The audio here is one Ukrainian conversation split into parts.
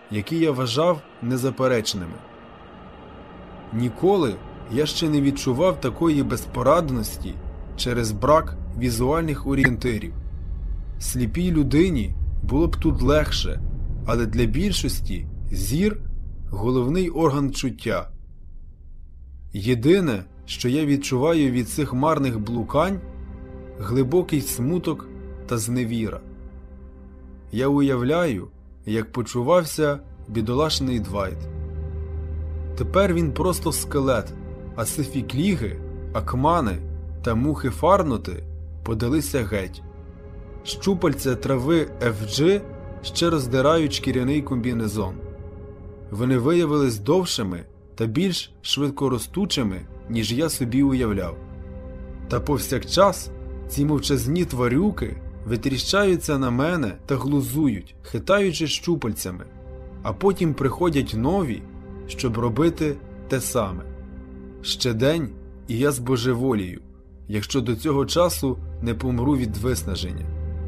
які я вважав незаперечними. Ніколи я ще не відчував такої безпорадності через брак візуальних орієнтирів. Сліпій людині було б тут легше, але для більшості зір – головний орган чуття. Єдине, що я відчуваю від цих марних блукань – глибокий смуток та зневіра. Я уявляю, як почувався бідолашний Двайт. Тепер він просто скелет, а сифікліги, акмани та мухи фарноти подалися геть. Щупальця трави FG ще роздирають шкіряний комбінезон. Вони виявились довшими та більш швидкоростучими, ніж я собі уявляв. Та повсякчас ці мовчазні тварюки витріщаються на мене та глузують, хитаючи щупальцями, а потім приходять нові, щоб робити те саме. Ще день, і я збожеволію, якщо до цього часу не помру від виснаження.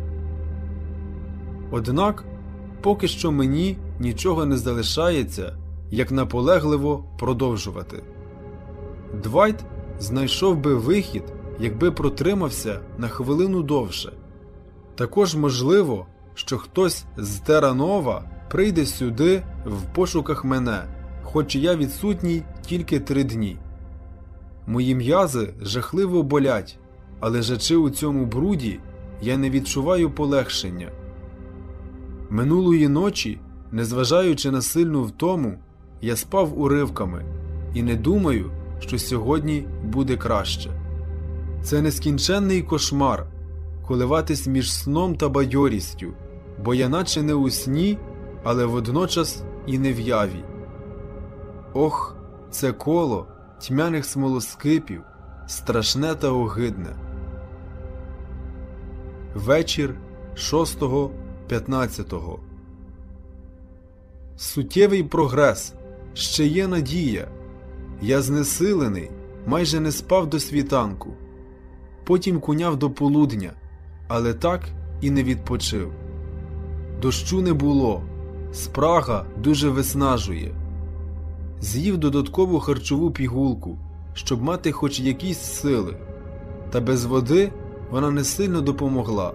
Однак, поки що мені нічого не залишається, як наполегливо продовжувати. Двайт знайшов би вихід, якби протримався на хвилину довше. Також можливо, що хтось з Терра-Нова прийде сюди в пошуках мене, хоч я відсутній тільки 3 дні. Мої м'язи жахливо болять, але лежачи у цьому бруді, я не відчуваю полегшення. Минулої ночі, незважаючи на сильну втому, я спав уривками і не думаю, що сьогодні буде краще. Це нескінченний кошмар – коливатись між сном та бадьорістю, бо я наче не у сні, але водночас і не в яві. Ох, це коло тьмяних смолоскипів, страшне та огидне. Вечір 6-15. Суттєвий прогрес, ще є надія. Я знесилений, майже не спав до світанку. Потім куняв до полудня, але так і не відпочив. Дощу не було, спрага дуже виснажує. З'їв додаткову харчову пігулку, щоб мати хоч якісь сили, та без води вона не сильно допомогла.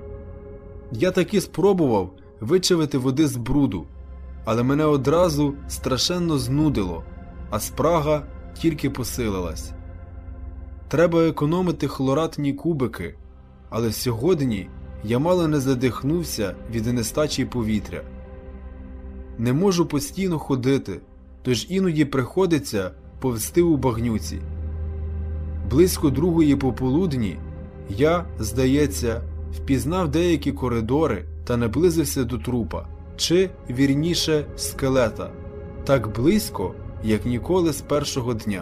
Я таки спробував вичавити води з бруду, але мене одразу страшенно знудило, а спрага тільки посилилась. Треба економити хлоратні кубики, але сьогодні я мало не задихнувся від нестачі повітря. Не можу постійно ходити, тож іноді приходиться повзти у багнюці. Близько 2:00 пополудні я, здається, впізнав деякі коридори та наблизився до трупа, чи, вірніше, скелета, так близько, як ніколи з першого дня.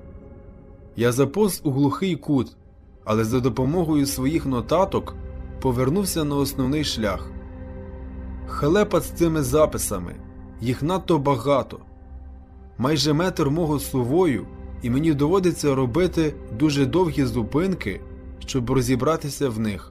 Я заповз у глухий кут, але за допомогою своїх нотаток повернувся на основний шлях. Халепа з цими записами, їх надто багато. Майже метр мого сувою, і мені доводиться робити дуже довгі зупинки, щоб розібратися в них.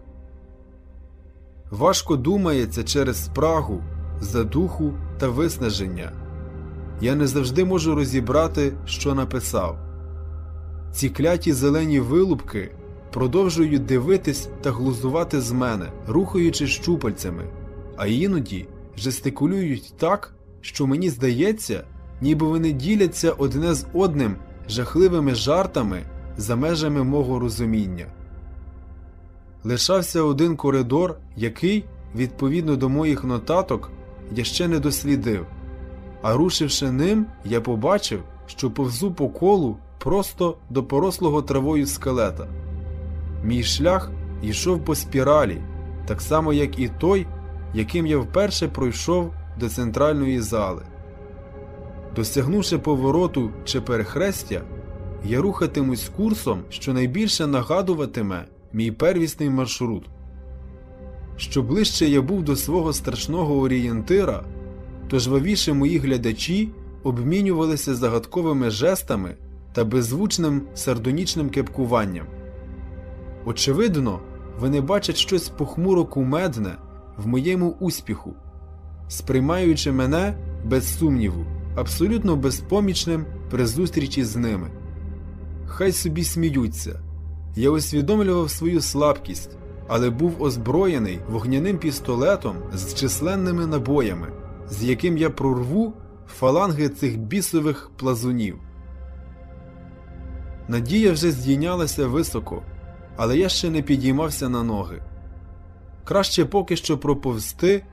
Важко думається через спрагу, задуху та виснаження. Я не завжди можу розібрати, що написав. Ці кляті зелені вилупки продовжують дивитись та глузувати з мене, рухаючи щупальцями, а іноді жестикулюють так, що мені здається, ніби вони діляться одне з одним жахливими жартами за межами мого розуміння. Лишався один коридор, який, відповідно до моїх нотаток, я ще не дослідив, а рушивши ним, я побачив, що повзу по колу просто до порослого травою скелета. Мій шлях йшов по спіралі, так само як і той, яким я вперше пройшов до центральної зали. Досягнувши повороту чи перехрестя, я рухатимусь курсом, що найбільше нагадуватиме мій первісний маршрут. Що ближче я був до свого страшного орієнтира, то жвавіше мої глядачі обмінювалися загадковими жестами та беззвучним сардонічним кепкуванням. Очевидно, вони бачать щось похмуро кумедне в моєму успіху, сприймаючи мене без сумніву, абсолютно безпомічним при зустрічі з ними. Хай собі сміються. Я усвідомлював свою слабкість, але був озброєний вогняним пістолетом з численними набоями, з яким я прорву фаланги цих бісових плазунів. Надія вже здійнялася високо, але я ще не підіймався на ноги. Краще поки що проповзти